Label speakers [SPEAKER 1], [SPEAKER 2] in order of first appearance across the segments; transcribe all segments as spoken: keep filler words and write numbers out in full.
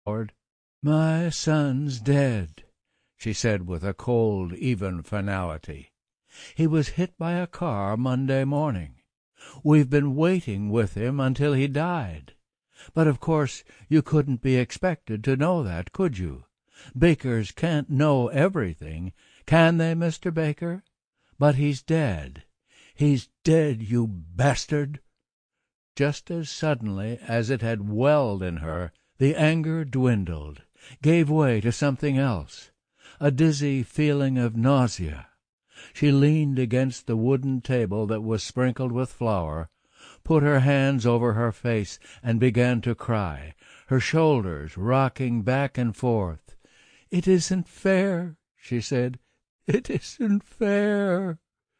[SPEAKER 1] Howard. "My son's dead," she said with a cold, even finality. "He was hit by a car Monday morning. We've been waiting with him until he died. But of course you couldn't be expected to know that, could you? Bakers can't know everything, can they, Mister Baker? But he's dead. He's dead, you bastard!" Just as suddenly as it had welled in her, the anger dwindled, gave way to something else, a dizzy feeling of nausea. She leaned against the wooden table that was sprinkled with flour, put her hands over her face, and began to cry, her shoulders rocking back and forth. "It isn't fair," she said. "It isn't fair."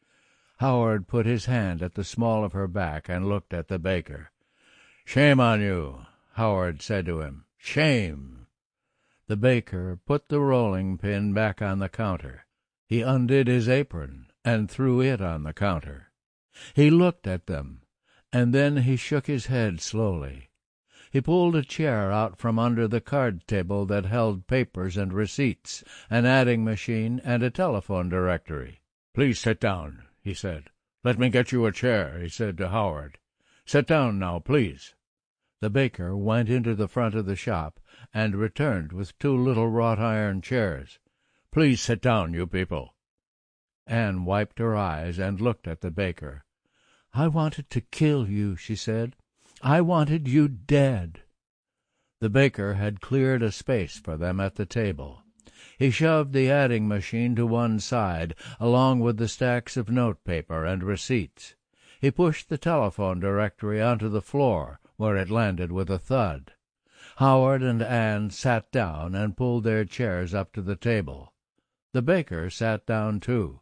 [SPEAKER 1] Howard put his hand at the small of her back and looked at the baker. "Shame on you," Howard said to him. "Shame." The baker put the rolling pin back on the counter. He undid his apron and threw it on the counter. He looked at them, and then he shook his head slowly. He pulled a chair out from under the card table that held papers and receipts, an adding machine, and a telephone directory. "Please sit down," he said. "Let me get you a chair," he said to Howard. "Sit down now, please." The baker went into the front of the shop and returned with two little wrought-iron chairs. "Please sit down, you people." Anne wiped her eyes and looked at the baker. "I wanted to kill you," she said. "I wanted you dead." The baker had cleared a space for them at the table. He shoved the adding machine to one side, along with the stacks of notepaper and receipts. He pushed the telephone directory onto the floor, where it landed with a thud. Howard and Anne sat down and pulled their chairs up to the table. The baker sat down too.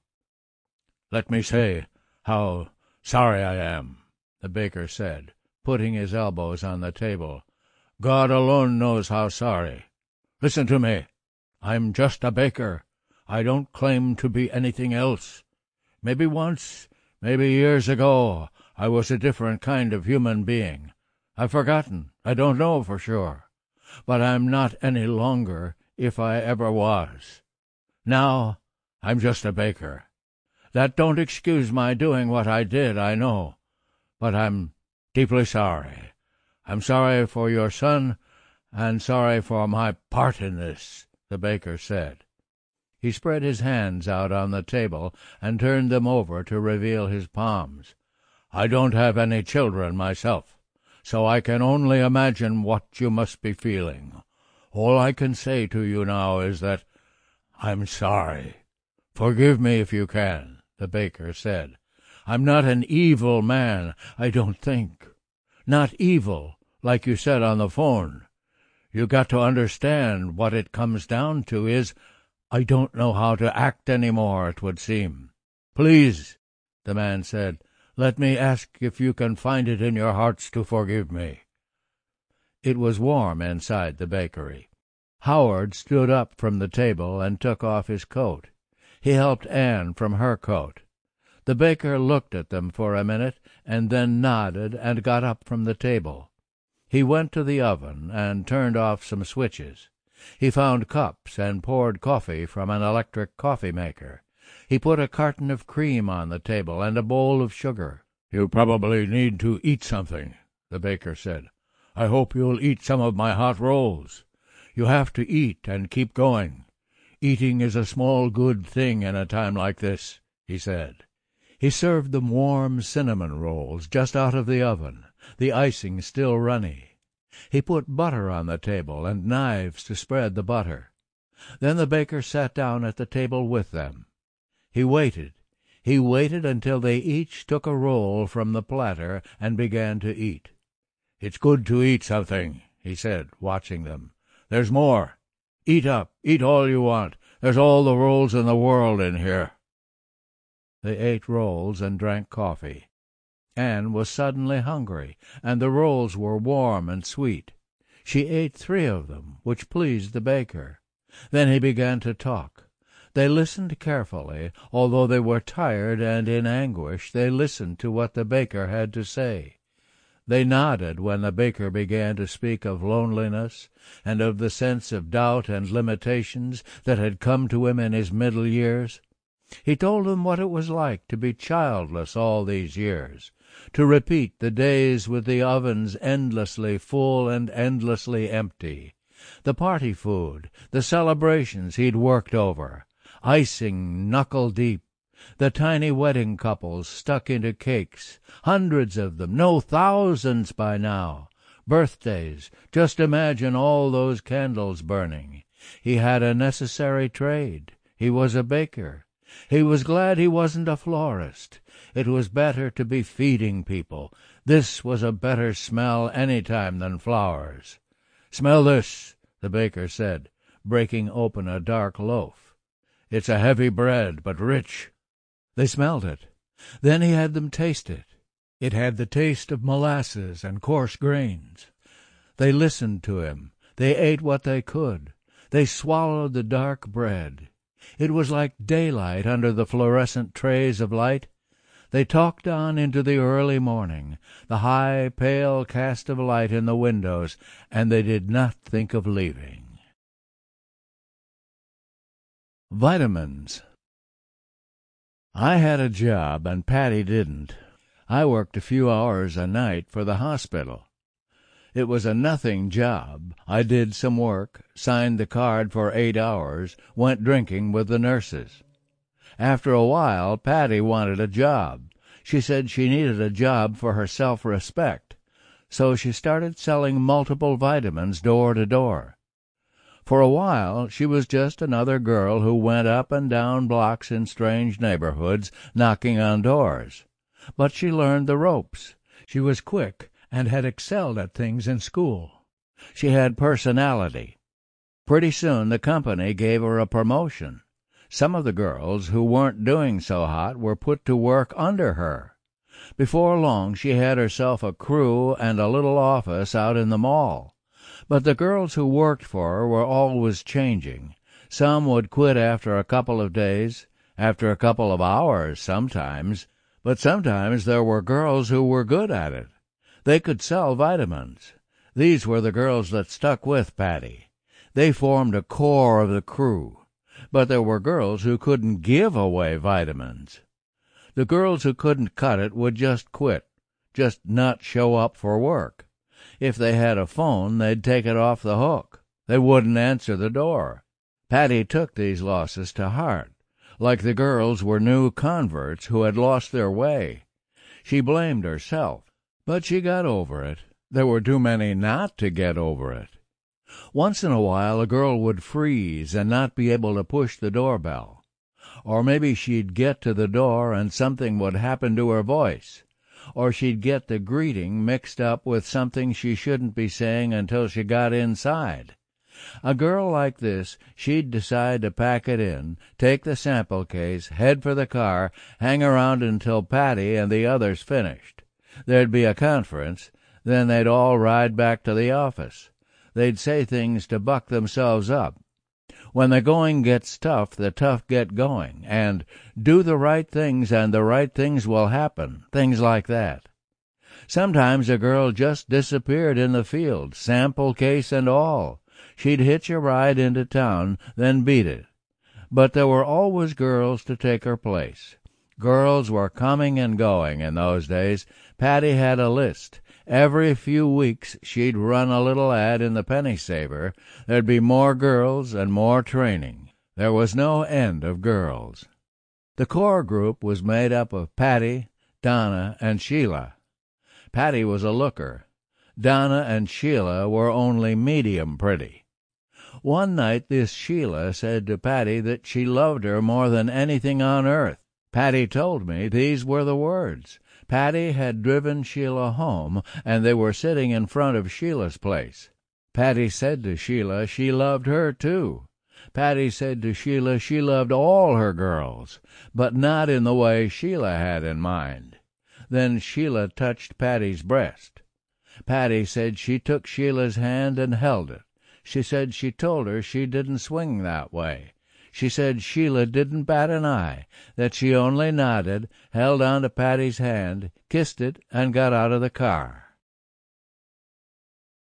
[SPEAKER 1] "Let me say how sorry I am," the baker said, putting his elbows on the table. "God alone knows how sorry. Listen to me. I'm just a baker. I don't claim to be anything else. Maybe once, maybe years ago, I was a different kind of human being. I've forgotten. I don't know for sure. But I'm not any longer, if I ever was. Now I'm just a baker. That don't excuse my doing what I did, I know. But I'm deeply sorry. I'm sorry for your son, and sorry for my part in this," the baker said. He spread his hands out on the table and turned them over to reveal his palms. "I don't have any children myself, so I can only imagine what you must be feeling. All I can say to you now is that I'm sorry. Forgive me if you can," the baker said. "I'm not an evil man, I don't think. Not evil, like you said on the phone. You got to understand what it comes down to is I don't know how to act any more, it would seem. Please," the man said, "let me ask if you can find it in your hearts to forgive me." It was warm inside the bakery. Howard stood up from the table and took off his coat. He helped Anne from her coat. The baker looked at them for a minute and then nodded and got up from the table. He went to the oven and turned off some switches. He found cups and poured coffee from an electric coffee-maker. He put a carton of cream on the table and a bowl of sugar. "You probably need to eat something," the baker said. "I hope you'll eat some of my hot rolls. You have to eat and keep going. Eating is a small good thing in a time like this," he said. He served them warm cinnamon rolls just out of the oven, the icing still runny. He put butter on the table and knives to spread the butter. Then the baker sat down at the table with them. He waited. He waited until they each took a roll from the platter and began to eat. "It's good to eat something," he said, watching them. "There's more. Eat up. Eat all you want. There's all the rolls in the world in here." They ate rolls and drank coffee. Anne was suddenly hungry, and the rolls were warm and sweet. She ate three of them, which pleased the baker. Then he began to talk. They listened carefully. Although they were tired and in anguish, they listened to what the baker had to say. They nodded when the baker began to speak of loneliness and of the sense of doubt and limitations that had come to him in his middle years. He told them what it was like to be childless all these years, to repeat the days with the ovens endlessly full and endlessly empty, the party food, the celebrations he'd worked over, icing knuckle-deep, the tiny wedding couples stuck into cakes, hundreds of them, no, thousands by now, birthdays, just imagine all those candles burning. He had a necessary trade. He was a baker. He was glad he wasn't a florist. It was better to be feeding people. This was a better smell any time than flowers. "Smell this," the baker said, breaking open a dark loaf. "It's a heavy bread, but rich." They smelled it. Then he had them taste it. It had the taste of molasses and coarse grains. They listened to him. They ate what they could. They swallowed the dark bread. It was like daylight under the fluorescent trays of light. They talked on into the early morning, the high, pale cast of light in the windows, and they did not think of leaving. Vitamins. I had a job, and Patty didn't. I worked a few hours a night for the hospital. It was a nothing job. I did some work, signed the card for eight hours, went drinking with the nurses. After a while, Patty wanted a job. She said she needed a job for her self-respect, so she started selling multiple vitamins door to door. For a while, she was just another girl who went up and down blocks in strange neighborhoods, knocking on doors. But she learned the ropes. She was quick and had excelled at things in school. She had personality. Pretty soon the company gave her a promotion. Some of the girls who weren't doing so hot were put to work under her. Before long she had herself a crew and a little office out in the mall. But the girls who worked for her were always changing. Some would quit after a couple of days, after a couple of hours sometimes, but sometimes there were girls who were good at it. They could sell vitamins. These were the girls that stuck with Patty. They formed a core of the crew. But there were girls who couldn't give away vitamins. The girls who couldn't cut it would just quit, just not show up for work. If they had a phone, they'd take it off the hook. They wouldn't answer the door. Patty took these losses to heart, like the girls were new converts who had lost their way. She blamed herself, but she got over it. There were too many not to get over it. Once in a while a girl would freeze and not be able to push the doorbell. Or maybe she'd get to the door and something would happen to her voice. Or she'd get the greeting mixed up with something she shouldn't be saying until she got inside. A girl like this, she'd decide to pack it in, take the sample case, head for the car, hang around until Patty and the others finished. There'd be a conference, then they'd all ride back to the office. They'd say things to buck themselves up. When the going gets tough, the tough get going, and do the right things and the right things will happen, things like that. Sometimes a girl just disappeared in the field, sample case and all. She'd hitch a ride into town, then beat it. But there were always girls to take her place. Girls were coming and going in those days. Patty had a list. Every few weeks she'd run a little ad in the Penny Saver. There'd be more girls and more training. There was no end of girls. The core group was made up of Patty, Donna, and Sheila. Patty was a looker. Donna and Sheila were only medium pretty. One night this Sheila said to Patty that she loved her more than anything on earth. Patty told me these were the words. Patty had driven Sheila home, and they were sitting in front of Sheila's place. Patty said to Sheila she loved her, too. Patty said to Sheila she loved all her girls, but not in the way Sheila had in mind. Then Sheila touched Patty's breast. Patty said she took Sheila's hand and held it. She said she told her she didn't swing that way. She said Sheila didn't bat an eye, that she only nodded, held on to Patty's hand, kissed it, and got out of the car.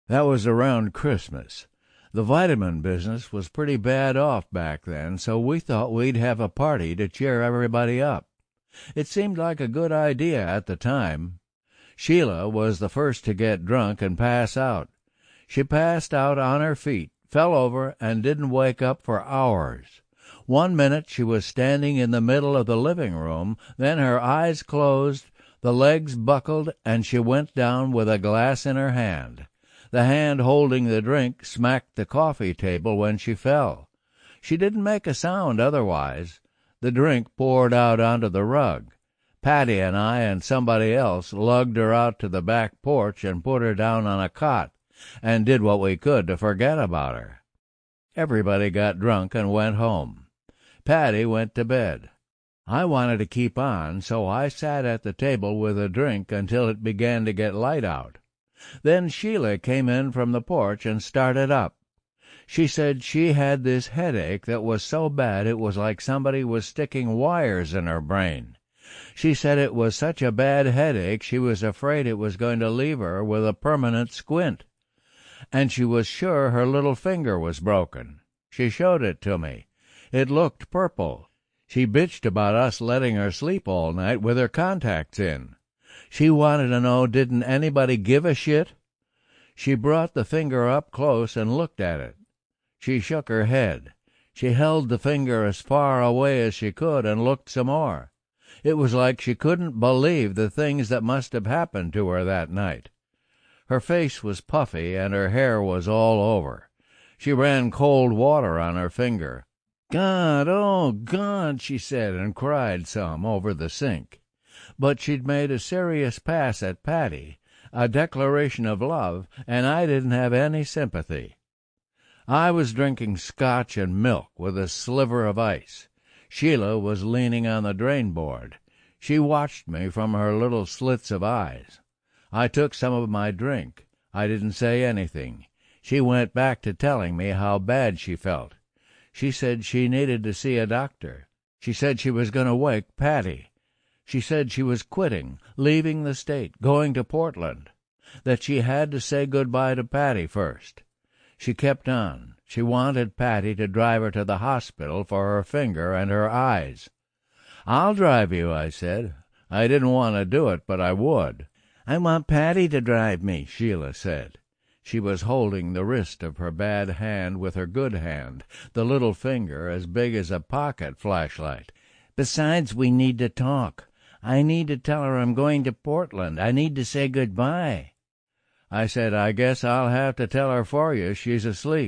[SPEAKER 1] That was around Christmas. The vitamin business was pretty bad off back then, so we thought we'd have a party to cheer everybody up. It seemed like a good idea at the time. Sheila was the first to get drunk and pass out. She passed out on her feet, fell over, and didn't wake up for hours. One minute she was standing in the middle of the living room, then her eyes closed, the legs buckled, and she went down with a glass in her hand. The hand holding the drink smacked the coffee table when she fell. She didn't make a sound otherwise. The drink poured out onto the rug. Patty and I and somebody else lugged her out to the back porch and put her down on a cot, and did what we could to forget about her. Everybody got drunk and went home. Patty went to bed. I wanted to keep on, so I sat at the table with a drink until it began to get light out. Then Sheila came in from the porch and started up. She said she had this headache that was so bad it was like somebody was sticking wires in her brain. She said it was such a bad headache she was afraid it was going to leave her with a permanent squint. And she was sure her little finger was broken. She showed it to me. It looked purple. She bitched about us letting her sleep all night with her contacts in. She wanted to know, didn't anybody give a shit? She brought the finger up close and looked at it. She shook her head. She held the finger as far away as she could and looked some more. It was like she couldn't believe the things that must have happened to her that night. Her face was puffy and her hair was all over. She ran cold water on her finger. "God, oh, God," she said, and cried some over the sink. But she'd made a serious pass at Patty, a declaration of love, and I didn't have any sympathy. I was drinking scotch and milk with a sliver of ice. Sheila was leaning on the drain board. She watched me from her little slits of eyes. I took some of my drink. I didn't say anything. She went back to telling me how bad she felt. She said she needed to see a doctor. She said she was going to wake Patty. She said she was quitting, leaving the state, going to Portland, that she had to say goodbye to Patty first. She kept on. She wanted Patty to drive her to the hospital for her finger and her eyes. "I'll drive you," I said. I didn't want to do it, but I would. "I want Patty to drive me," Sheila said. She was holding the wrist of her bad hand with her good hand, the little finger as big as a pocket flashlight. "Besides, we need to talk. I need to tell her I'm going to Portland. I need to say goodbye." I said, "I guess I'll have to tell her for you. She's asleep."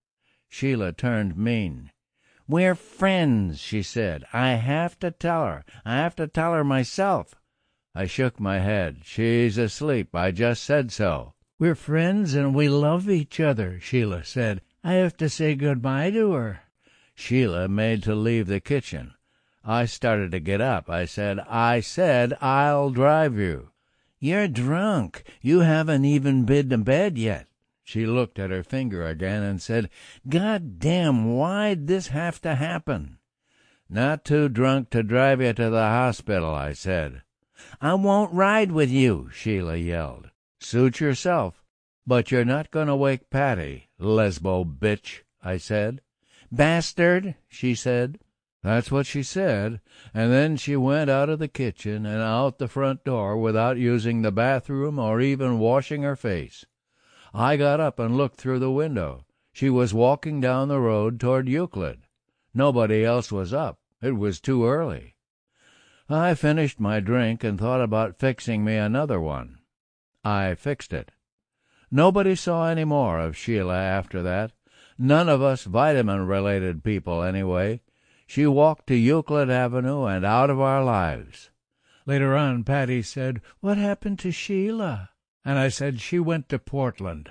[SPEAKER 1] Sheila turned mean. "We're friends," she said. "I have to tell her. I have to tell her myself." I shook my head. "She's asleep. I just said so." "We're friends and we love each other," Sheila said. "I have to say goodbye to her." Sheila made to leave the kitchen. I started to get up. I said, I said I'll drive you." "You're drunk. You haven't even been to bed yet." She looked at her finger again and said, "God damn, why'd this have to happen?" "Not too drunk to drive you to the hospital," I said. "I won't ride with you," Sheila yelled. "Suit yourself. But you're not going to wake Patty, lesbo bitch," I said. "Bastard," she said. That's what she said, and then she went out of the kitchen and out the front door without using the bathroom or even washing her face. I got up and looked through the window. She was walking down the road toward Euclid. Nobody else was up. It was too early. I finished my drink and thought about fixing me another one. I fixed it. Nobody saw any more of Sheila after that. None of us vitamin-related people, anyway. She walked to Euclid Avenue and out of our lives. Later on, Patty said, "What happened to Sheila?" And I said she went to Portland.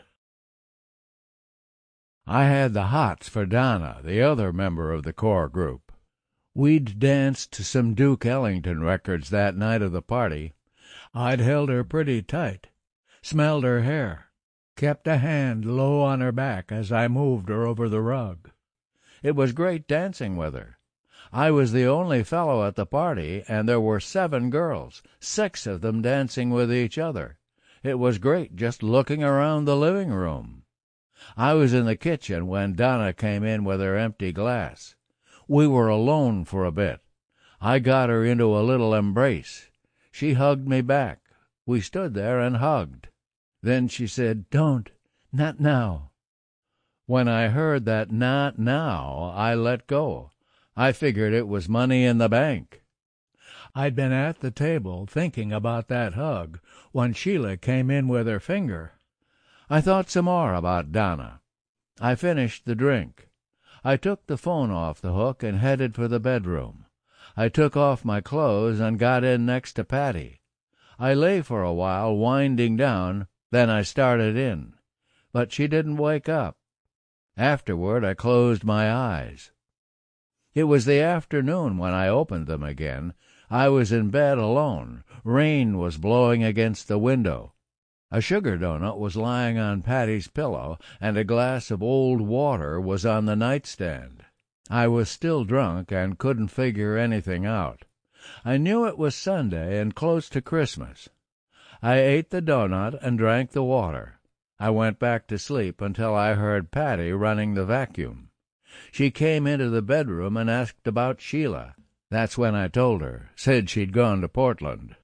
[SPEAKER 1] I had the hots for Donna, the other member of the core group. We'd danced to some Duke Ellington records that night of the party. I'd held her pretty tight, smelled her hair, kept a hand low on her back as I moved her over the rug. It was great dancing with her. I was the only fellow at the party, and there were seven girls, six of them dancing with each other. It was great just looking around the living room. I was in the kitchen when Donna came in with her empty glass. We were alone for a bit. I got her into a little embrace. She hugged me back. We stood there and hugged. Then she said, "Don't, not now." When I heard that "not now," I let go. I figured it was money in the bank. I'd been at the table thinking about that hug when Sheila came in with her finger. I thought some more about Donna. I finished the drink. I took the phone off the hook and headed for the bedroom. I took off my clothes and got in next to Patty. I lay for a while winding down, then I started in. But she didn't wake up. Afterward I closed my eyes. It was the afternoon when I opened them again. I was in bed alone. Rain was blowing against the window. A sugar doughnut was lying on Patty's pillow, and a glass of old water was on the nightstand. I was still drunk and couldn't figure anything out. I knew it was Sunday and close to Christmas. I ate the doughnut and drank the water. I went back to sleep until I heard Patty running the vacuum. She came into the bedroom and asked about Sheila. That's when I told her, said she'd gone to Portland.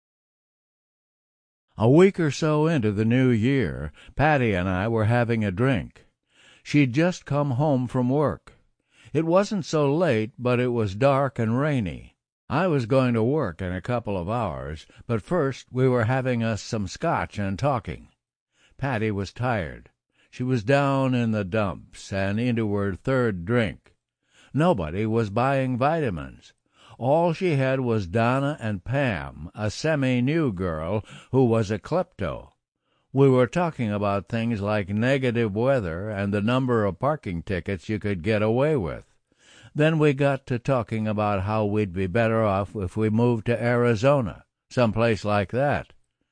[SPEAKER 1] A week or so into the new year, Patty and I were having a drink. She'd just come home from work. It wasn't so late, but it was dark and rainy. I was going to work in a couple of hours, but first we were having us some scotch and talking. Patty was tired. She was down in the dumps and into her third drink. Nobody was buying vitamins. All she had was Donna and Pam, a semi-new girl who was a klepto. We were talking about things like negative weather and the number of parking tickets you could get away with. Then we got to talking about how we'd be better off if we moved to Arizona, someplace like that.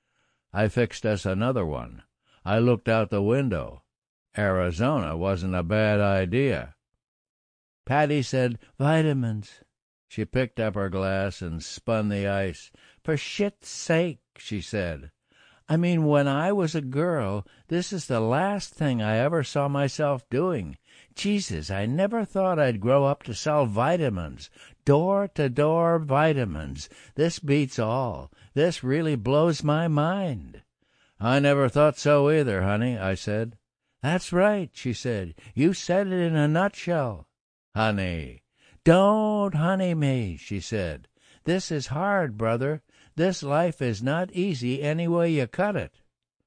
[SPEAKER 1] I fixed us another one. I looked out the window. Arizona wasn't a bad idea. Patty said, "Vitamins." She picked up her glass and spun the ice. "For shit's sake," she said. "I mean, when I was a girl, this is the last thing I ever saw myself doing. Jesus, I never thought I'd grow up to sell vitamins. Door-to-door vitamins. This beats all. This really blows my mind." "I never thought so either, honey," I said. "That's right," she said. "You said it in a nutshell." "Honey." "Don't honey me," she said. "This is hard, brother. This life is not easy any way you cut it."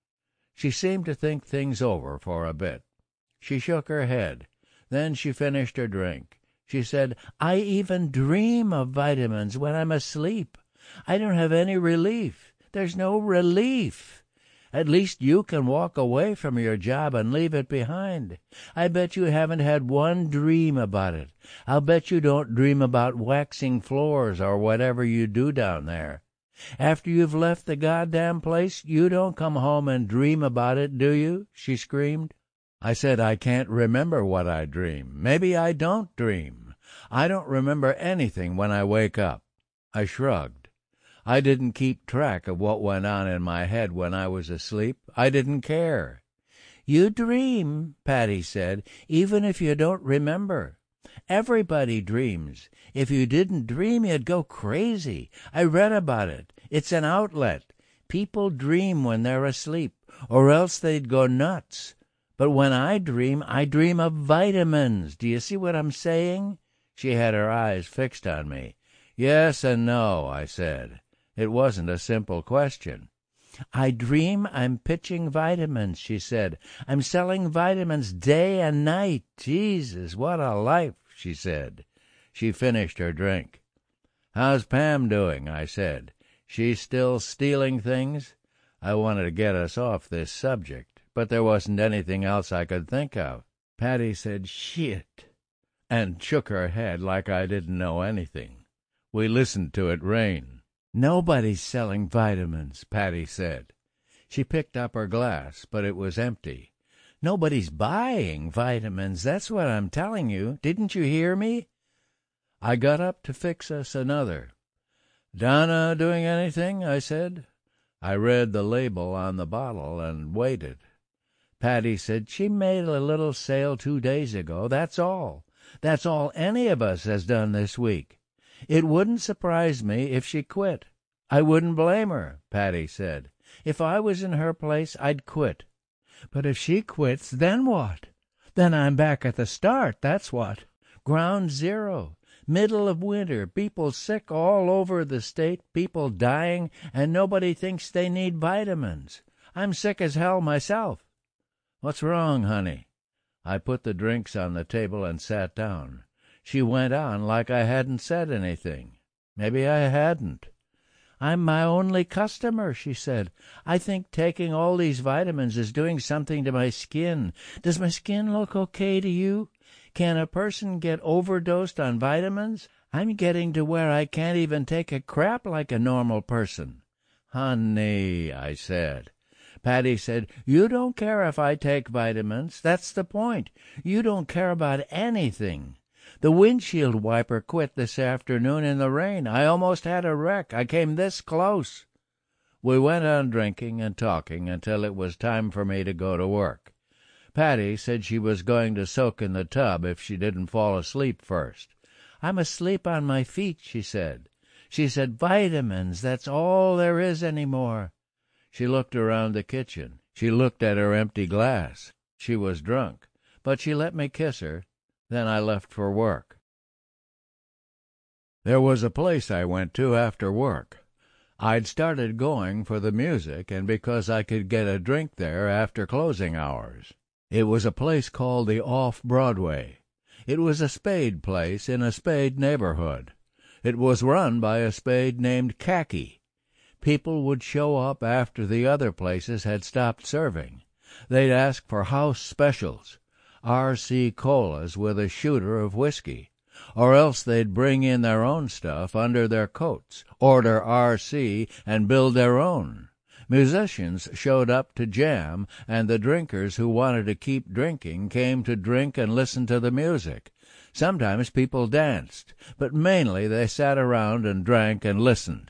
[SPEAKER 1] She seemed to think things over for a bit. She shook her head. Then she finished her drink. She said, "I even dream of vitamins when I'm asleep. I don't have any relief. There's no relief. At least you can walk away from your job and leave it behind. I bet you haven't had one dream about it. I'll bet you don't dream about waxing floors or whatever you do down there. After you've left the goddamn place, you don't come home and dream about it, do you?" she screamed. I said, "I can't remember what I dream. Maybe I don't dream. I don't remember anything when I wake up." I shrugged. I didn't keep track of what went on in my head when I was asleep. I didn't care. "You dream," Patty said, "even if you don't remember. Everybody dreams. If you didn't dream, you'd go crazy. I read about it. It's an outlet. People dream when they're asleep, or else they'd go nuts. But when I dream, I dream of vitamins. Do you see what I'm saying?" She had her eyes fixed on me. "Yes and no," I said. It wasn't a simple question. "I dream I'm pitching vitamins," she said. "I'm selling vitamins day and night. Jesus, what a life," she said. She finished her drink. "How's Pam doing?" I said. "She's still stealing things?" I wanted to get us off this subject, but there wasn't anything else I could think of. Patty said, "Shit," and shook her head like I didn't know anything. We listened to it rain. "Nobody's selling vitamins," Patty said. She picked up her glass, but it was empty. "Nobody's buying vitamins, that's what I'm telling you. Didn't you hear me?" I got up to fix us another. "Donna doing anything?" I said. I read the label on the bottle and waited. Patty said, "She made a little sale two days ago. That's all. That's all any of us has done this week. It wouldn't surprise me if she quit." "I wouldn't blame her," Patty said. "If I was in her place, I'd quit. But if she quits, then what? Then I'm back at the start, that's what. Ground zero. Middle of winter, people sick all over the state, people dying, and nobody thinks they need vitamins. I'm sick as hell myself." "What's wrong, honey?" I put the drinks on the table and sat down. She went on like I hadn't said anything. Maybe I hadn't. "I'm my only customer," she said. "I think taking all these vitamins is doing something to my skin. Does my skin look okay to you? Can a person get overdosed on vitamins? I'm getting to where I can't even take a crap like a normal person." "Honey," I said. Patty said, "You don't care if I take vitamins. That's the point. You don't care about anything. The windshield wiper quit this afternoon in the rain. I almost had a wreck. I came this close." We went on drinking and talking until it was time for me to go to work. Patty said she was going to soak in the tub if she didn't fall asleep first. "I'm asleep on my feet," she said. She said, "Vitamins, that's all there is any more." She looked around the kitchen. She looked at her empty glass. She was drunk, but she let me kiss her. Then I left for work. There was a place I went to after work. I'd started going for the music and because I could get a drink there after closing hours. It was a place called the Off-Broadway. It was a Spade place in a Spade neighborhood. It was run by a Spade named Khaki. People would show up after the other places had stopped serving. They'd ask for house specials. R C colas with a shooter of whiskey, or else they'd bring in their own stuff under their coats, order R C, and build their own. Musicians showed up to jam, and the drinkers who wanted to keep drinking came to drink and listen to the music. Sometimes people danced, but mainly they sat around and drank and listened.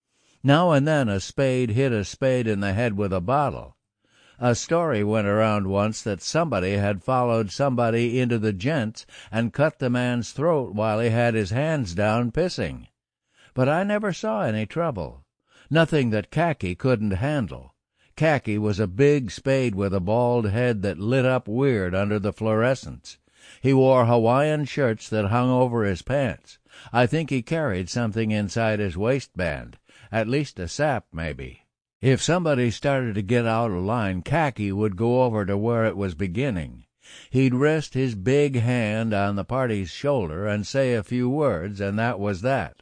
[SPEAKER 1] Now and then a Spade hit a Spade in the head with a bottle. A story went around once that somebody had followed somebody into the gents and cut the man's throat while he had his hands down pissing. But I never saw any trouble. Nothing that Khaki couldn't handle. Khaki was a big Spade with a bald head that lit up weird under the fluorescence. He wore Hawaiian shirts that hung over his pants. I think he carried something inside his waistband, at least a sap, maybe. If somebody started to get out of line, Khaki would go over to where it was beginning. He'd rest his big hand on the party's shoulder and say a few words, and that was that.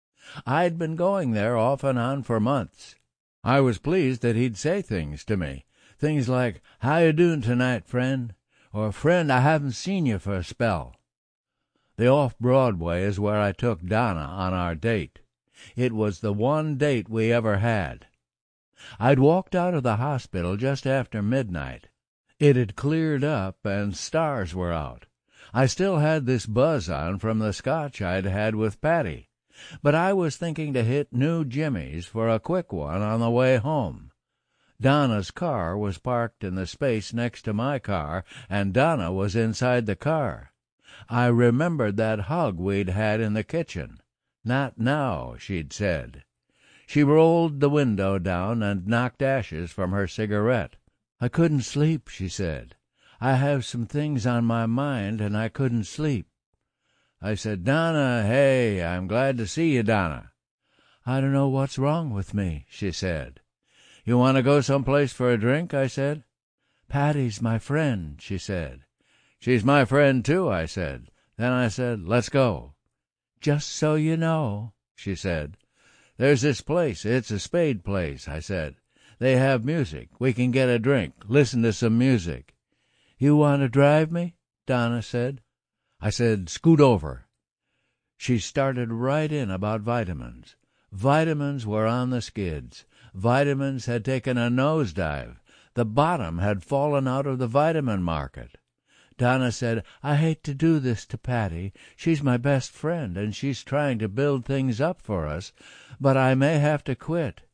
[SPEAKER 1] I'd been going there off and on for months. I was pleased that he'd say things to me, things like, "How you doing tonight, friend?" or "Friend, I haven't seen you for a spell." The Off-Broadway is where I took Donna on our date. It was the one date we ever had. I'd walked out of the hospital just after midnight. It had cleared up, and stars were out. I still had this buzz on from the scotch I'd had with Patty, but I was thinking to hit New Jimmy's for a quick one on the way home. Donna's car was parked in the space next to my car, and Donna was inside the car. I remembered that hug we'd had in the kitchen. "Not now," she'd said. She rolled the window down and knocked ashes from her cigarette. "I couldn't sleep," she said. "I have some things on my mind, and I couldn't sleep." I said, "Donna, hey, I'm glad to see you, Donna." "I don't know what's wrong with me," she said. "You want to go someplace for a drink?" I said. "Patty's my friend," she said. "She's my friend, too," I said. Then I said, "Let's go." "Just so you know," she said. "There's this place. It's a Spade place," I said. "They have music. We can get a drink, listen to some music." "You want to drive me?" Donna said. I said, "Scoot over." She started right in about vitamins. Vitamins were on the skids. Vitamins had taken a nosedive. The bottom had fallen out of the vitamin market. Donna said, "I hate to do this to Patty. She's my best friend, and she's trying to build things up for us, but I may have to quit."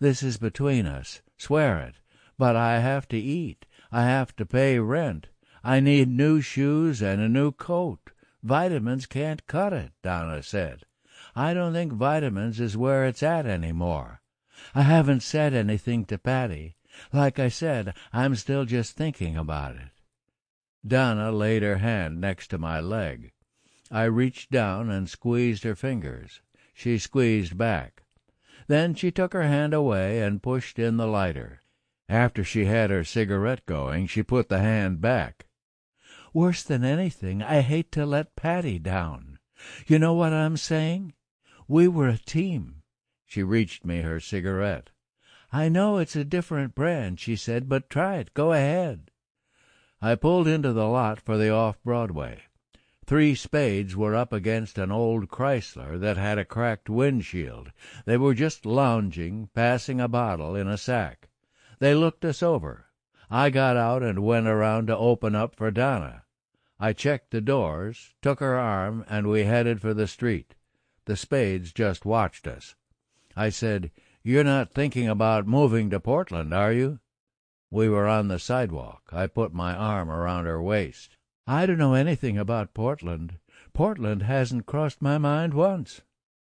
[SPEAKER 1] This is between us. Swear it. But I have to eat. I have to pay rent. I need new shoes and a new coat. Vitamins can't cut it, Donna said. I don't think vitamins is where it's at any more. I haven't said anything to Patty. Like I said, I'm still just thinking about it. Donna laid her hand next to my leg. I reached down and squeezed her fingers. She squeezed back. Then she took her hand away and pushed in the lighter. After she had her cigarette going, she put the hand back. Worse than anything, I hate to let Patty down. You know what I'm saying? We were a team. She reached me her cigarette. I know it's a different brand, she said, but try it. Go ahead. I pulled into the lot for the off-Broadway. Three spades were up against an old Chrysler that had a cracked windshield. They were just lounging, passing a bottle in a sack. They looked us over. I got out and went around to open up for Donna. I checked the doors, took her arm, and we headed for the street. The spades just watched us. I said, You're not thinking about moving to Portland, are you? We were on the sidewalk. I put my arm around her waist. I don't know anything about Portland. Portland hasn't crossed my mind once.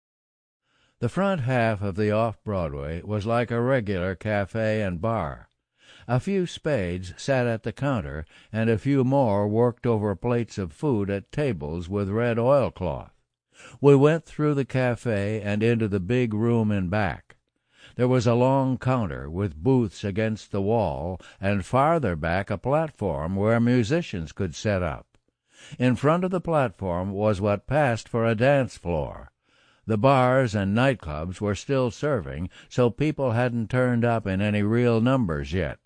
[SPEAKER 1] The front half of the off-Broadway was like a regular cafe and bar. A few spades sat at the counter, and a few more worked over plates of food at tables with red oilcloth. We went through the cafe and into the big room in back. There was a long counter with booths against the wall, and farther back a platform where musicians could set up. In front of the platform was what passed for a dance floor. The bars and nightclubs were still serving, so people hadn't turned up in any real numbers yet.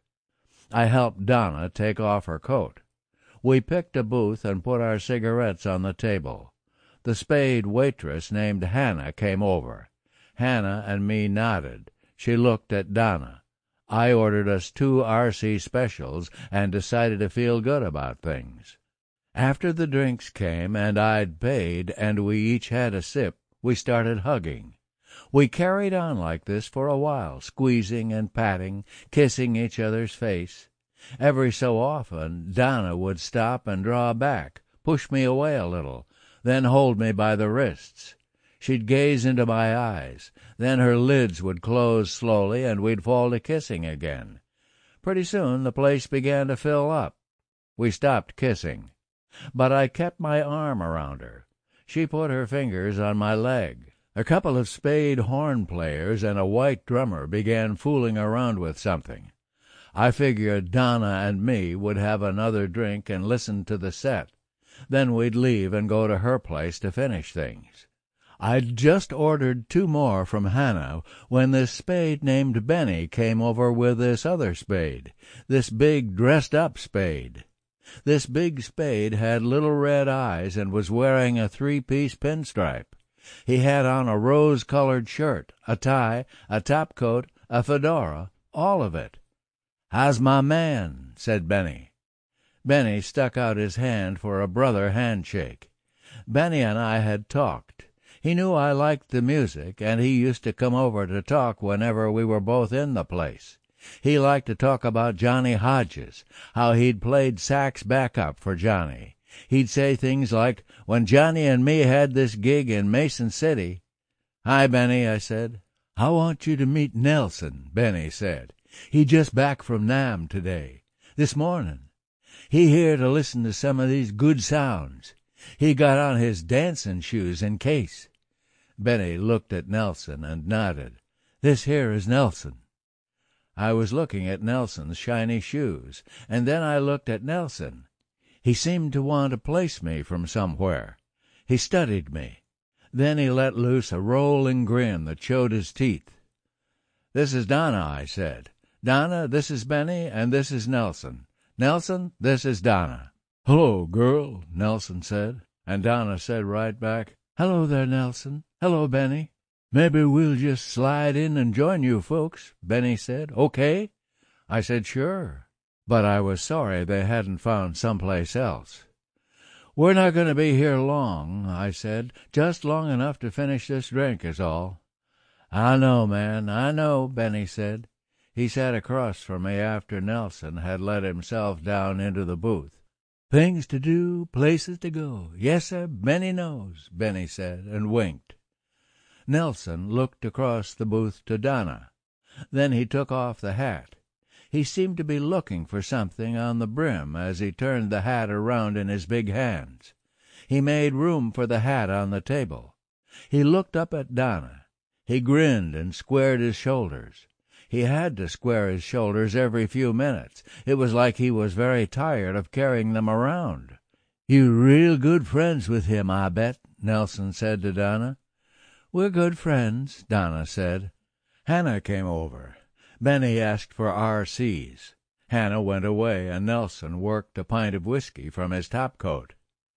[SPEAKER 1] I helped Donna take off her coat. We picked a booth and put our cigarettes on the table. The spade waitress named Hannah came over. Hannah and me nodded. She looked at Donna. I ordered us two R C specials and decided to feel good about things. After the drinks came and I'd paid and we each had a sip, we started hugging. We carried on like this for a while, squeezing and patting, kissing each other's face. Every so often Donna would stop and draw back, push me away a little, then hold me by the wrists. She'd gaze into my eyes. Then her lids would close slowly, and we'd fall to kissing again. Pretty soon the place began to fill up. We stopped kissing. But I kept my arm around her. She put her fingers on my leg. A couple of spade horn players and a white drummer began fooling around with something. I figured Donna and me would have another drink and listen to the set. Then we'd leave and go to her place to finish things. I'd just ordered two more from Hannah when this spade named Benny came over with this other spade, this big dressed-up spade. This big spade had little red eyes and was wearing a three-piece pinstripe. He had on a rose-colored shirt, a tie, a topcoat, a fedora, all of it. "How's my man?" said Benny. Benny stuck out his hand for a brother handshake. Benny and I had talked. He knew I liked the music, and he used to come over to talk whenever we were both in the place. He liked to talk about Johnny Hodges, how he'd played sax backup for Johnny. He'd say things like, "When Johnny and me had this gig in Mason City." "Hi, Benny," I said. "I want you to meet Nelson," Benny said. "He just back from Nam today, this morning. He here to listen to some of these good sounds. He got on his dancing shoes in case." Benny looked at Nelson and nodded. "This here is Nelson." I was looking at Nelson's shiny shoes, and then I looked at Nelson. He seemed to want to place me from somewhere. He studied me. Then he let loose a rolling grin that showed his teeth. "This is Donna," I said. "Donna, this is Benny, and this is Nelson. Nelson, this is Donna." "Hello, girl," Nelson said, and Donna said right back, "Hello there, Nelson. Hello, Benny." "Maybe we'll just slide in and join you folks," Benny said. "Okay?" I said sure, but I was sorry they hadn't found someplace else. "We're not going to be here long," I said. "Just long enough to finish this drink is all." "I know, man, I know," Benny said. He sat across from me after Nelson had let himself down into the booth. "Things to do, places to go. Yes, sir, Benny knows," Benny said, and winked. Nelson looked across the booth to Donna. Then he took off the hat. He seemed to be looking for something on the brim as he turned the hat around in his big hands. He made room for the hat on the table. He looked up at Donna. He grinned and squared his shoulders. He had to square his shoulders every few minutes. It was like he was very tired of carrying them around. "You real good friends with him, I bet," Nelson said to Donna. "We're good friends," Donna said. Hannah came over. Benny asked for R Cs. Hannah went away, and Nelson worked a pint of whiskey from his topcoat.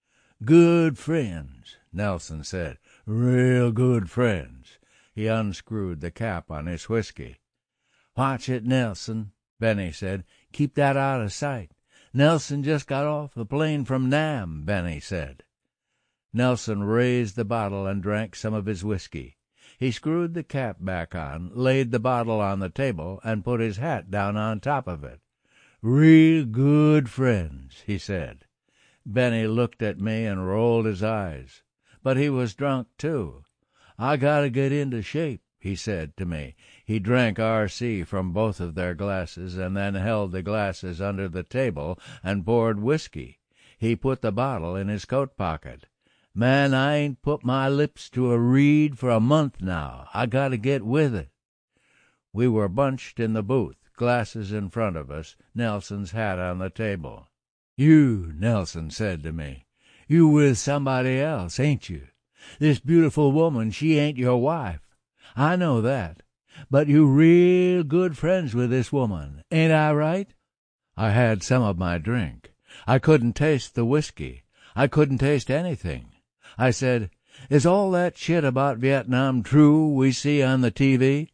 [SPEAKER 1] "Good friends," Nelson said. "Real good friends." He unscrewed the cap on his whiskey. "Watch it, Nelson," Benny said. "Keep that out of sight. Nelson just got off the plane from Nam," Benny said. Nelson raised the bottle and drank some of his whiskey. He screwed the cap back on, laid the bottle on the table, and put his hat down on top of it. "Real good friends," he said. Benny looked at me and rolled his eyes. But he was drunk, too. "I gotta get into shape," he said to me. He drank R C from both of their glasses and then held the glasses under the table and poured whiskey. He put the bottle in his coat pocket. "Man, I ain't put my lips to a reed for a month now. I gotta get with it." We were bunched in the booth, glasses in front of us, Nelson's hat on the table. "You," Nelson said to me, "you with somebody else, ain't you? This beautiful woman, she ain't your wife. I know that. But you real good friends with this woman, ain't I right?" I had some of my drink. I couldn't taste the whiskey. I couldn't taste anything. I said, "Is all that shit about Vietnam true we see on the T V?"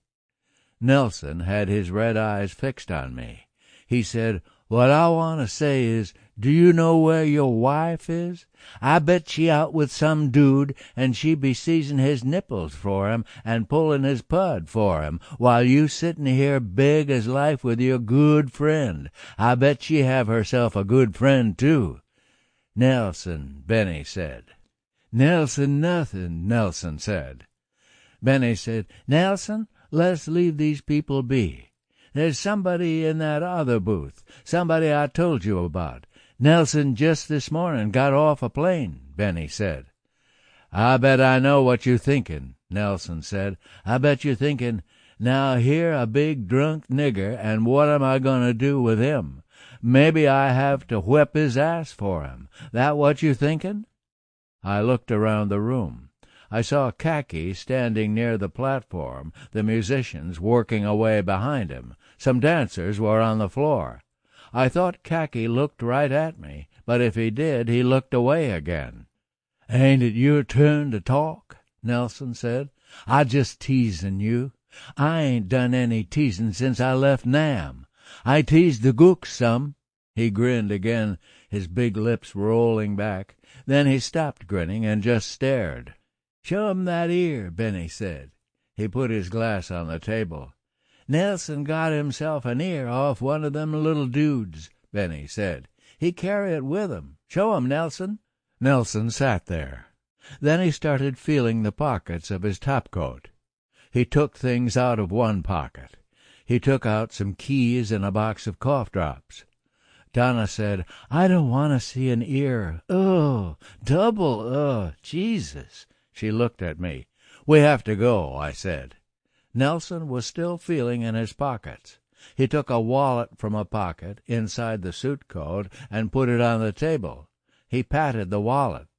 [SPEAKER 1] Nelson had his red eyes fixed on me. He said, "What I want to say is, do you know where your wife is? I bet she out with some dude, and she be seizing his nipples for him and pulling his pud for him, while you sitting here big as life with your good friend. I bet she have herself a good friend, too." "Nelson," Benny said. "Nelson nothing," Nelson said. Benny said, "Nelson, let's leave these people be. There's somebody in that other booth, somebody I told you about. Nelson just this morning got off a plane," Benny said. "I bet I know what you're thinking," Nelson said. "I bet you're thinking, now here a big drunk nigger, and what am I going to do with him? Maybe I have to whip his ass for him. That what you're thinking?" I looked around the room. I saw Khaki standing near the platform, the musicians working away behind him. Some dancers were on the floor. I thought Khaki looked right at me, but if he did, he looked away again. "Ain't it your turn to talk?" Nelson said. "I just teasing you. I ain't done any teasing since I left Nam. I teased the gooks some." He grinned again, his big lips rolling back. Then he stopped grinning and just stared. "Show 'em that ear," Benny said. He put his glass on the table. "Nelson got himself an ear off one of them little dudes," Benny said. "He carry it with him. Show 'em, Nelson." Nelson sat there. Then he started feeling the pockets of his topcoat. He took things out of one pocket. He took out some keys and a box of cough drops. Donna said, "I don't want to see an ear. Oh, double, oh, Jesus." She looked at me. "We have to go," I said. Nelson was still feeling in his pockets. He took a wallet from a pocket inside the suit coat and put it on the table. He patted the wallet.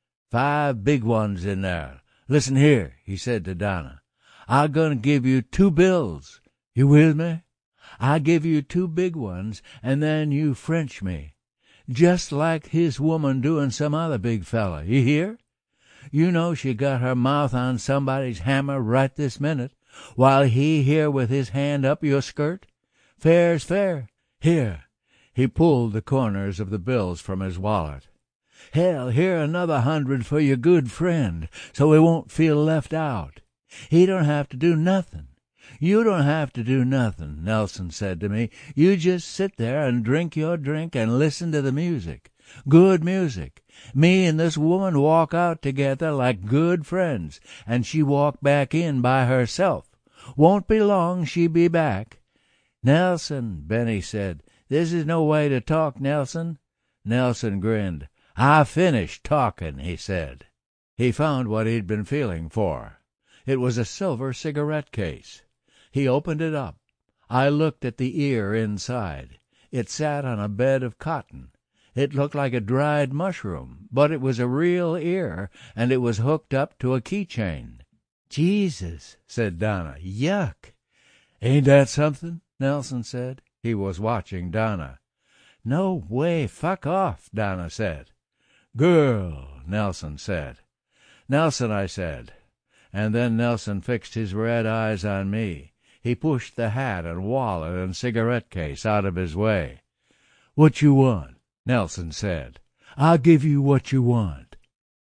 [SPEAKER 1] "Five big ones in there. Listen here," he said to Donna. "I'm going to give you two bills. You with me? I give you two big ones, and then you French me. Just like his woman doing some other big fella. You hear? You know she got her mouth on somebody's hammer right this minute, while he here with his hand up your skirt. Fair's fair. Here." He pulled the corners of the bills from his wallet. "Hell, here another hundred for your good friend, so he won't feel left out. He don't have to do nothing. You don't have to do nothing, Nelson said to me. You just sit there and drink your drink and listen to the music. Good music. Me and this woman walk out together like good friends, and she walk back in by herself. Won't be long she be back. Nelson, Benny said, this is no way to talk, Nelson. Nelson grinned. I finished talking, he said. He found what he'd been feeling for. It was a silver cigarette case. He opened it up. I looked at the ear inside. It sat on a bed of cotton. It looked like a dried mushroom, but it was a real ear, and it was hooked up to a keychain. Jesus, said Donna. Yuck. Ain't that something? Nelson said. He was watching Donna. No way, fuck off, Donna said. Girl, Nelson said. Nelson, I said. And then Nelson fixed his red eyes on me. He pushed the hat and wallet and cigarette case out of his way. What you want? Nelson said. I'll give you what you want.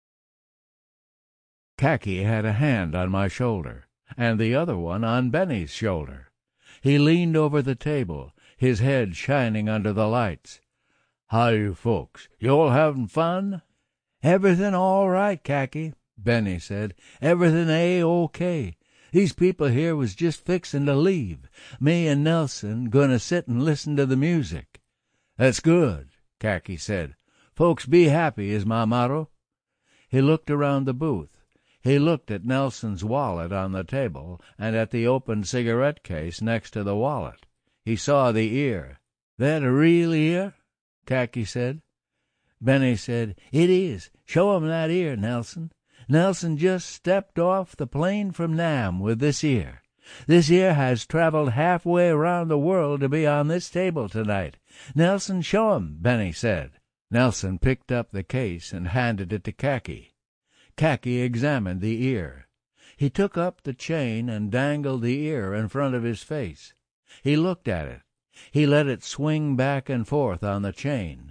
[SPEAKER 1] Khaki had a hand on my shoulder, and the other one on Benny's shoulder. He leaned over the table, his head shining under the lights. How you folks? You all having fun? Everything all right, Khaki, Benny said. Everything A-OK. These people here was just fixin' to leave. Me and Nelson gonna sit and listen to the music. That's good, Khaki said. Folks be happy is my motto. He looked around the booth. He looked at Nelson's wallet on the table and at the open cigarette case next to the wallet. He saw the ear. That a real ear? Khaki said. Benny said, It is. Show 'em that ear, Nelson. Nelson just stepped off the plane from Nam with this ear. This ear has traveled halfway around the world to be on this table tonight. Nelson, show 'em, Benny said. Nelson picked up the case and handed it to Khaki. Khaki examined the ear. He took up the chain and dangled the ear in front of his face. He looked at it. He let it swing back and forth on the chain.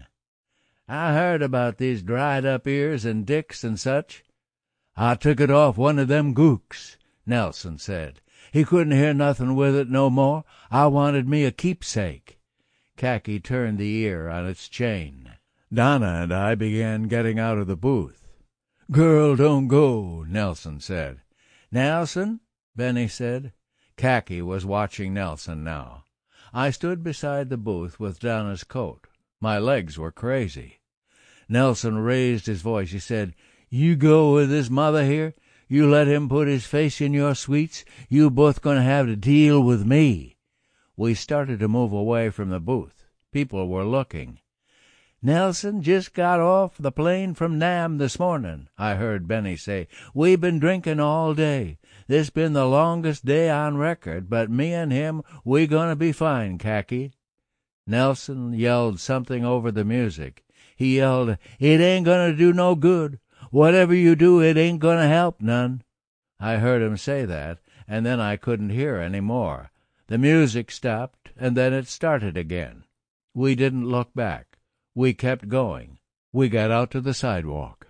[SPEAKER 1] I heard about these dried-up ears and dicks and such. I took it off one of them gooks, Nelson said. He couldn't hear nothing with it no more. I wanted me a keepsake. Khaki turned the ear on its chain. Donna and I began getting out of the booth. Girl, don't go, Nelson said. Nelson, Benny said. Khaki was watching Nelson now. I stood beside the booth with Donna's coat. My legs were crazy. Nelson raised his voice. He said, You go with this mother here. You let him put his face in your sweets. You both going to have to deal with me. We started to move away from the booth. People were looking. Nelson just got off the plane from Nam this morning, I heard Benny say. We been drinking all day. This been the longest day on record, but me and him, we gonna be fine, Khaki. Nelson yelled something over the music. He yelled, It ain't gonna do no good. Whatever you do, it ain't gonna help none. I heard him say that, and then I couldn't hear any more. The music stopped, and then it started again. We didn't look back. We kept going. We got out to the sidewalk.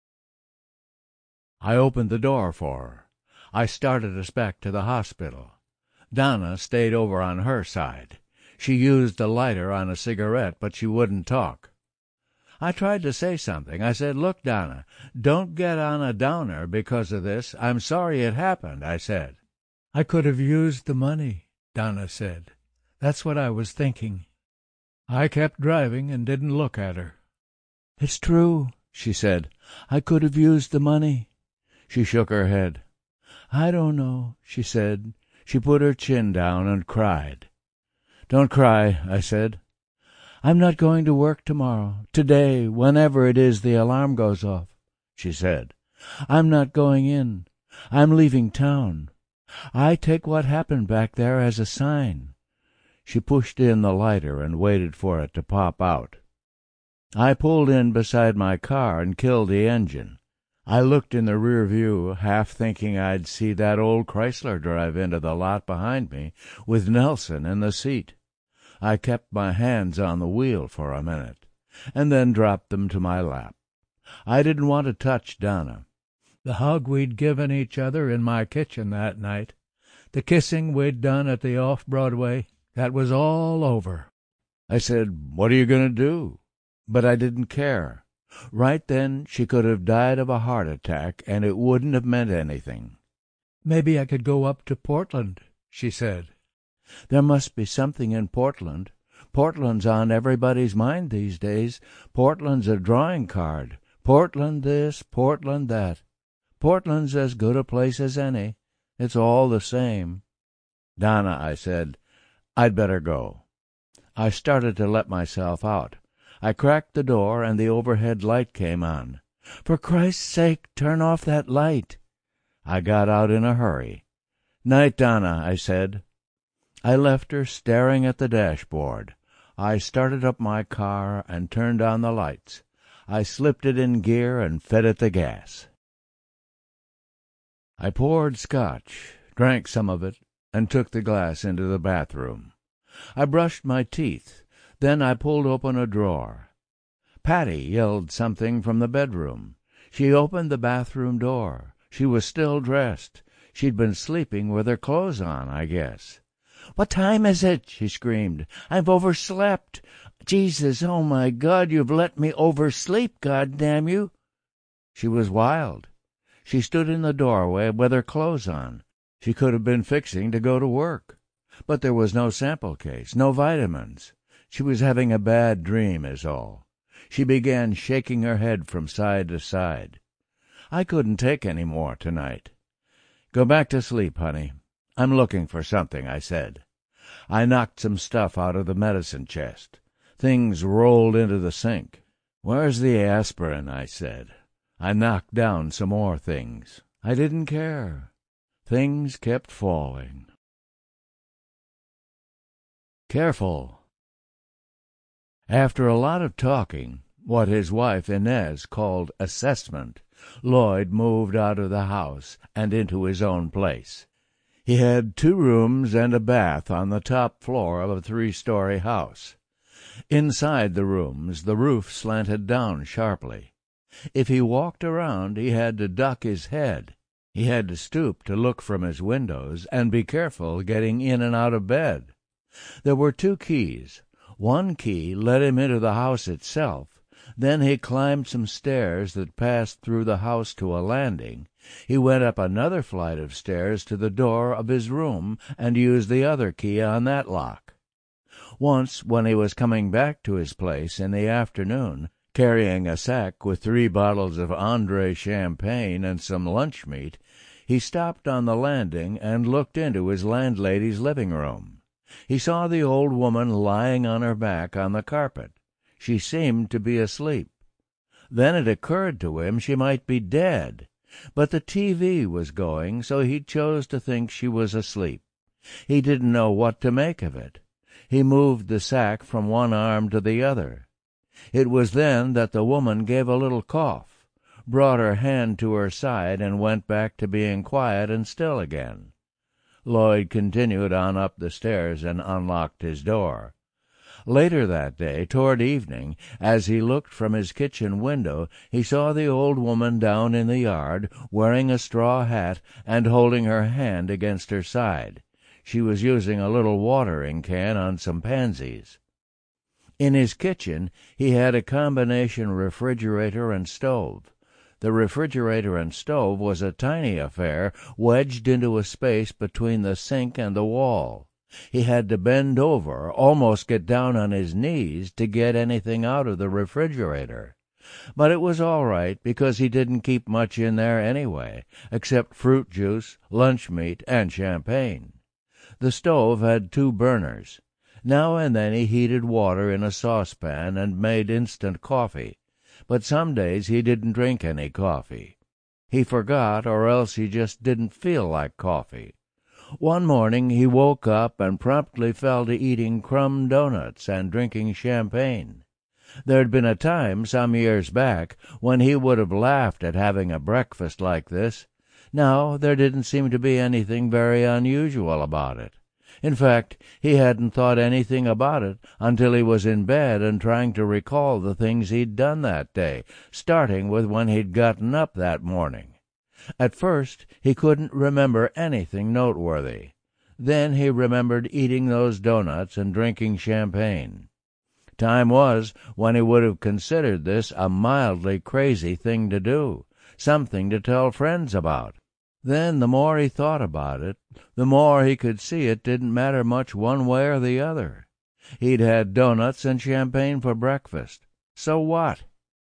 [SPEAKER 1] I opened the door for her. I started us back to the hospital. Donna stayed over on her side. She used a lighter on a cigarette, but she wouldn't talk. I tried to say something. I said, Look, Donna, don't get on a downer because of this. I'm sorry it happened, I said. I could have used the money, Donna said. That's what I was thinking. I kept driving and didn't look at her. It's true, she said. I could have used the money. She shook her head. I don't know, she said. She put her chin down and cried. Don't cry, I said. I'm not going to work tomorrow, today, whenever it is the alarm goes off, she said. I'm not going in. I'm leaving town. I take what happened back there as a sign. She pushed in the lighter and waited for it to pop out. I pulled in beside my car and killed the engine. I looked in the rear view, half thinking I'd see that old Chrysler drive into the lot behind me, with Nelson in the seat. I kept my hands on the wheel for a minute, and then dropped them to my lap. I didn't want to touch Donna. the hug we'd given each other in my kitchen that night, the kissing we'd done at the off-Broadway, that was all over. I said, "What are you going to do?" But I didn't care. Right then she could have died of a heart attack, and it wouldn't have meant anything. "Maybe I could go up to Portland," she said. "There must be something in Portland. Portland's on everybody's mind these days. Portland's a drawing card. Portland this, Portland that. Portland's as good a place as any. It's all the same." "Donna," I said, "I'd better go." I started to let myself out. I cracked the door, and the overhead light came on. "For Christ's sake, turn off that light." I got out in a hurry. "Night, Donna," I said. I left her staring at the dashboard. I started up my car and turned on the lights. I slipped it in gear and fed it the gas. I poured scotch, drank some of it, and took the glass into the bathroom. I brushed my teeth. Then I pulled open a drawer. Patty yelled something from the bedroom. She opened the bathroom door. She was still dressed. She'd been sleeping with her clothes on, I guess. "What time is it?" she screamed. "I've overslept. Jesus, oh my God, you've let me oversleep, God damn you." She was wild. She stood in the doorway with her clothes on. She could have been fixing to go to work. But there was no sample case, no vitamins. She was having a bad dream is all. She began shaking her head from side to side. I couldn't take any more tonight. "Go back to sleep, honey. I'm looking for something," I said. I knocked some stuff out of the medicine chest. Things rolled into the sink. "Where's the aspirin?" I said. I knocked down some more things. I didn't care. Things kept falling. Careful. After a lot of talking, what his wife Inez called assessment, Lloyd moved out of the house and into his own place. He had two rooms and a bath on the top floor of a three-story house. Inside the rooms, the roof slanted down sharply. If he walked around, he had to duck his head. He had to stoop to look from his windows and be careful getting in and out of bed. There were two keys. One key led him into the house itself. Then he climbed some stairs that passed through the house to a landing. He went up another flight of stairs to the door of his room and used the other key on that lock. Once, when he was coming back to his place in the afternoon, carrying a sack with three bottles of Andre champagne and some lunch meat, he stopped on the landing and looked into his landlady's living room. He saw the old woman lying on her back on the carpet. She seemed to be asleep. Then it occurred to him she might be dead, but the T V was going, so he chose to think she was asleep. He didn't know what to make of it. He moved the sack from one arm to the other. It was then that the woman gave a little cough, brought her hand to her side, and went back to being quiet and still again. Lloyd continued on up the stairs and unlocked his door. Later that day, toward evening, as he looked from his kitchen window, he saw the old woman down in the yard, wearing a straw hat and holding her hand against her side. She was using a little watering can on some pansies. In his kitchen, he had a combination refrigerator and stove. The refrigerator and stove was a tiny affair wedged into a space between the sink and the wall. He had to bend over, almost get down on his knees, to get anything out of the refrigerator. But it was all right, because he didn't keep much in there anyway, except fruit juice, lunch meat, and champagne. The stove had two burners. Now and then he heated water in a saucepan and made instant coffee. But some days he didn't drink any coffee. He forgot, or else he just didn't feel like coffee. One morning he woke up and promptly fell to eating crumb doughnuts and drinking champagne. There'd been a time, some years back, when he would have laughed at having a breakfast like this. Now there didn't seem to be anything very unusual about it. In fact, he hadn't thought anything about it until he was in bed and trying to recall the things he'd done that day, starting with when he'd gotten up that morning. At first he couldn't remember anything noteworthy. Then he remembered eating those doughnuts and drinking champagne. Time was when he would have considered this a mildly crazy thing to do, something to tell friends about. Then the more he thought about it, the more he could see it didn't matter much one way or the other. He'd had doughnuts and champagne for breakfast. So what?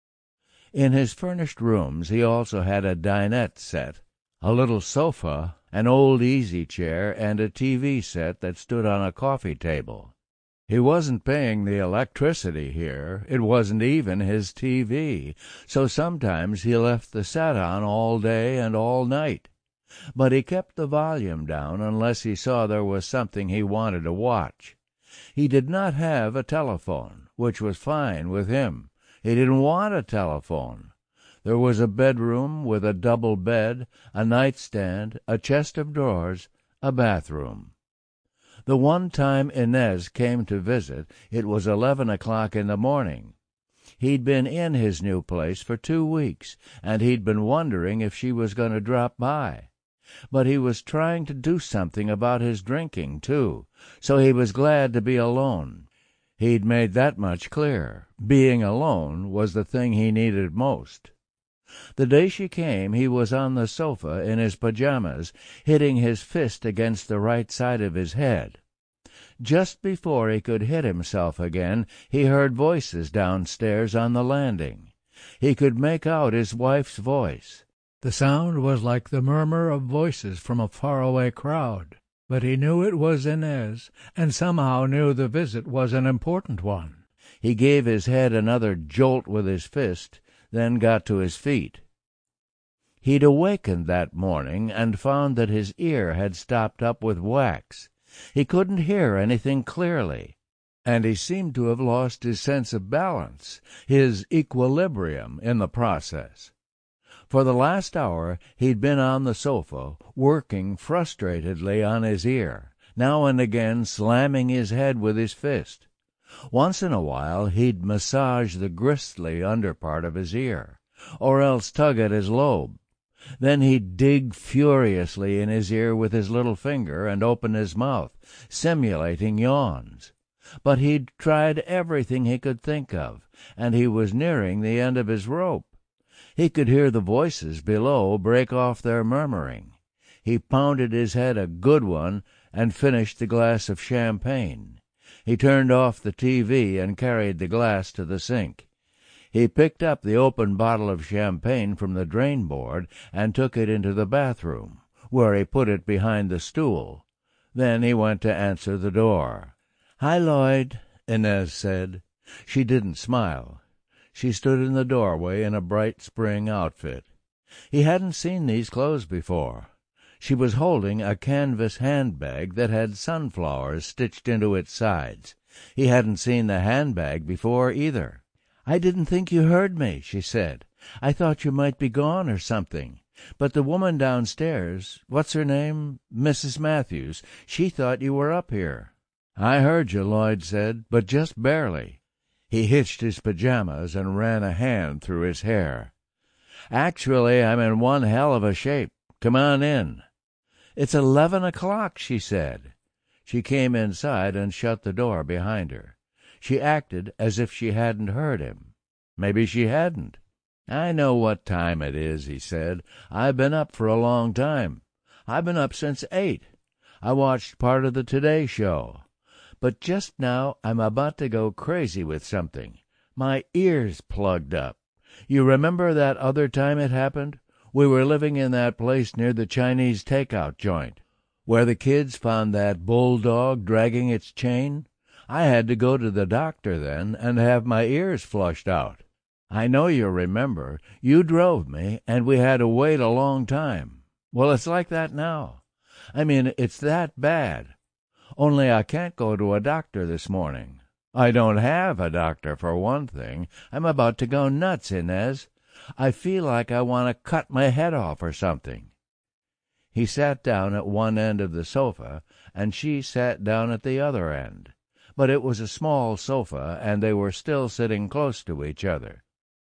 [SPEAKER 1] In his furnished rooms he also had a dinette set, a little sofa, an old easy-chair, and a T V set that stood on a coffee table. He wasn't paying the electricity here. It wasn't even his T V, so sometimes he left the set on all day and all night. But he kept the volume down unless he saw there was something he wanted to watch. He did not have a telephone, which was fine with him. He didn't want a telephone. There was a bedroom with a double bed, a nightstand, a chest of drawers, a bathroom. The one time Inez came to visit, it was eleven o'clock in the morning. He'd been in his new place for two weeks, and he'd been wondering if she was going to drop by. But he was trying to do something about his drinking, too, so he was glad to be alone. He'd made that much clear. Being alone was the thing he needed most. The day she came, he was on the sofa in his pajamas, hitting his fist against the right side of his head. Just before he could hit himself again, he heard voices downstairs on the landing. He could make out his wife's voice. The sound was like the murmur of voices from a faraway crowd, but he knew it was Inez, and somehow knew the visit was an important one. He gave his head another jolt with his fist, then got to his feet. He'd awakened that morning and found that his ear had stopped up with wax. He couldn't hear anything clearly, and he seemed to have lost his sense of balance, his equilibrium in the process. For the last hour he'd been on the sofa, working frustratedly on his ear, now and again slamming his head with his fist. Once in a while he'd massage the gristly under part of his ear, or else tug at his lobe. Then he'd dig furiously in his ear with his little finger and open his mouth, simulating yawns. But he'd tried everything he could think of, and he was nearing the end of his rope. He could hear the voices below break off their murmuring. He pounded his head a good one and finished the glass of champagne. He turned off the T V and carried the glass to the sink. He picked up the open bottle of champagne from the drain board and took it into the bathroom, where he put it behind the stool. Then he went to answer the door. "Hi, Lloyd," Inez said. She didn't smile. She stood in the doorway in a bright spring outfit. He hadn't seen these clothes before. She was holding a canvas handbag that had sunflowers stitched into its sides. He hadn't seen the handbag before either. "I didn't think you heard me," she said. "I thought you might be gone or something. But the woman downstairs, what's her name? Missus Matthews, she thought you were up here." "I heard you," Lloyd said, "but just barely." He hitched his pajamas and ran a hand through his hair. "Actually, I'm in one hell of a shape. Come on in." "It's eleven o'clock," she said. She came inside and shut the door behind her. She acted as if she hadn't heard him. Maybe she hadn't. "I know what time it is," he said. "I've been up for a long time. I've been up since eight. I watched part of the Today Show. But just now I'm about to go crazy with something. My ear's plugged up. You remember that other time it happened? We were living in that place near the Chinese takeout joint, where the kids found that bulldog dragging its chain? I had to go to the doctor then and have my ears flushed out. I know you remember. You drove me, and we had to wait a long time. Well, it's like that now. I mean, it's that bad. Only I can't go to a doctor this morning. I don't have a doctor, for one thing. I'm about to go nuts, Inez. I feel like I want to cut my head off or something." He sat down at one end of the sofa, and she sat down at the other end. But it was a small sofa, and they were still sitting close to each other.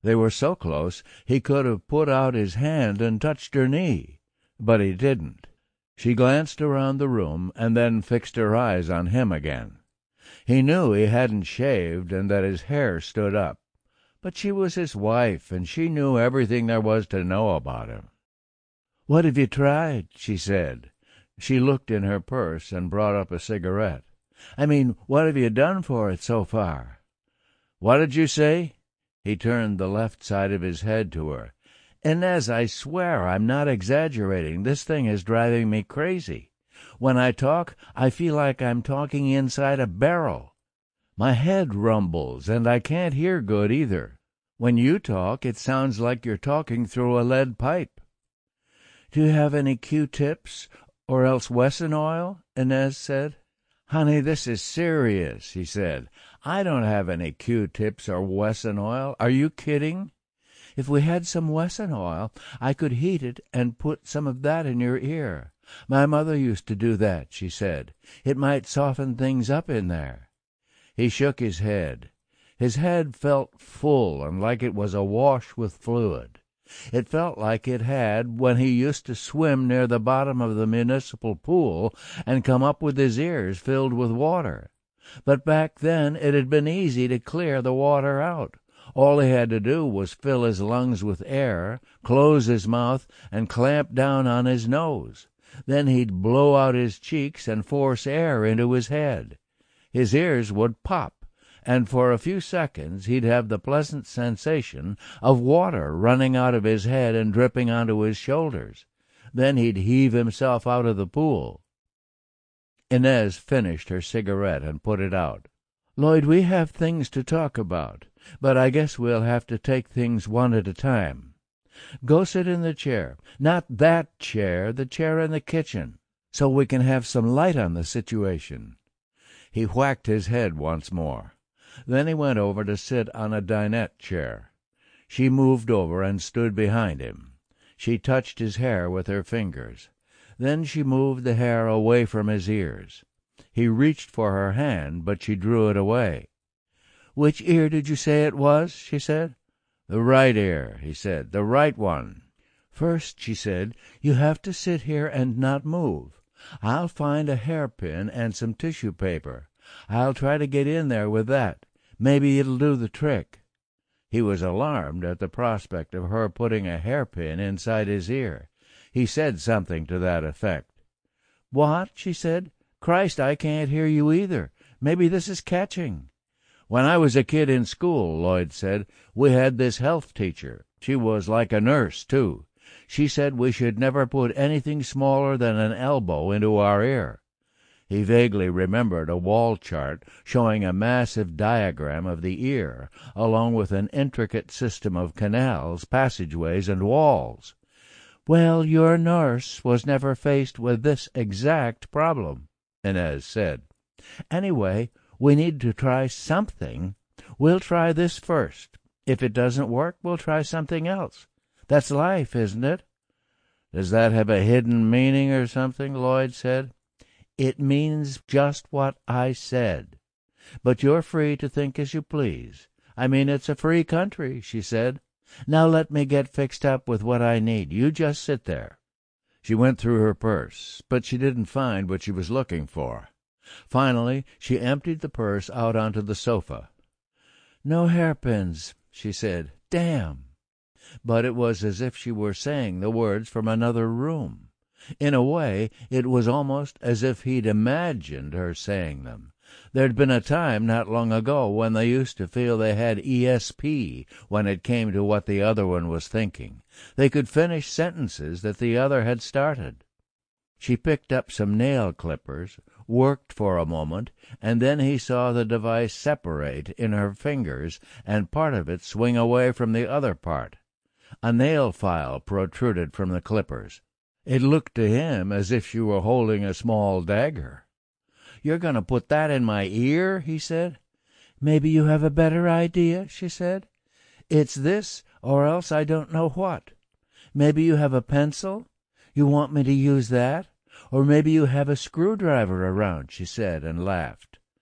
[SPEAKER 1] They were so close he could have put out his hand and touched her knee, but he didn't. She glanced around the room and then fixed her eyes on him again. He knew he hadn't shaved and that his hair stood up, but she was his wife, and she knew everything there was to know about him. "What have you tried?" she said. She looked in her purse and brought up a cigarette. "I mean, what have you done for it so far?" "What did you say?" He turned the left side of his head to her. "Inez, I swear I'm not exaggerating. This thing is driving me crazy. When I talk, I feel like I'm talking inside a barrel. My head rumbles, and I can't hear good either. When you talk, it sounds like you're talking through a lead pipe." "Do you have any Q-tips or else Wesson oil?" Inez said. "Honey, this is serious," he said. "I don't have any Q-tips or Wesson oil. Are you kidding? If we had some Wesson oil, I could heat it and put some of that in your ear. My mother used to do that," she said. "It might soften things up in there." He shook his head. His head felt full and like it was awash with fluid. It felt like it had when he used to swim near the bottom of the municipal pool and come up with his ears filled with water. But back then it had been easy to clear the water out. All he had to do was fill his lungs with air, close his mouth, and clamp down on his nose. Then he'd blow out his cheeks and force air into his head. His ears would pop, and for a few seconds he'd have the pleasant sensation of water running out of his head and dripping onto his shoulders. Then he'd heave himself out of the pool. Inez finished her cigarette and put it out. "Lloyd, we have things to talk about, but I guess we'll have to take things one at a time. Go sit in the chair. Not that chair, the chair in the kitchen, so we can have some light on the situation." He whacked his head once more. Then he went over to sit on a dinette chair. She moved over and stood behind him. She touched his hair with her fingers. Then she moved the hair away from his ears. He reached for her hand, but she drew it away. "Which ear did you say it was?" she said. "The right ear," he said. "The right one." "First," she said, "you have to sit here and not move. I'll find a hairpin and some tissue paper. I'll try to get in there with that. Maybe it'll do the trick." He was alarmed at the prospect of her putting a hairpin inside his ear. He said something to that effect. "What?" she said. "Christ, I can't hear you either. Maybe this is catching." "When I was a kid in school," Lloyd said, "we had this health teacher. She was like a nurse, too. She said we should never put anything smaller than an elbow into our ear." He vaguely remembered a wall chart showing a massive diagram of the ear, along with an intricate system of canals, passageways, and walls. "Well, your nurse was never faced with this exact problem," Inez said. "Anyway, we need to try something. We'll try this first. If it doesn't work, we'll try something else. That's life, isn't it?" "Does that have a hidden meaning or something?" Lloyd said. "It means just what I said. But you're free to think as you please. I mean, it's a free country," she said. "Now let me get fixed up with what I need. You just sit there." She went through her purse, but she didn't find what she was looking for. Finally, she emptied the purse out onto the sofa. "No hairpins," she said. "Damn." But it was as if she were saying the words from another room. In a way, it was almost as if he'd imagined her saying them. There'd been a time not long ago when they used to feel they had E S P when it came to what the other one was thinking. They could finish sentences that the other had started. She picked up some nail clippers, worked for a moment, and then he saw the device separate in her fingers and part of it swing away from the other part. A nail file protruded from the clippers. It looked to him as if she were holding a small dagger. "You're going to put that in my ear?" he said. "Maybe you have a better idea," she said. "It's this, or else I don't know what. Maybe you have a pencil? You want me to use that? Or maybe you have a screwdriver around," she said, and laughed.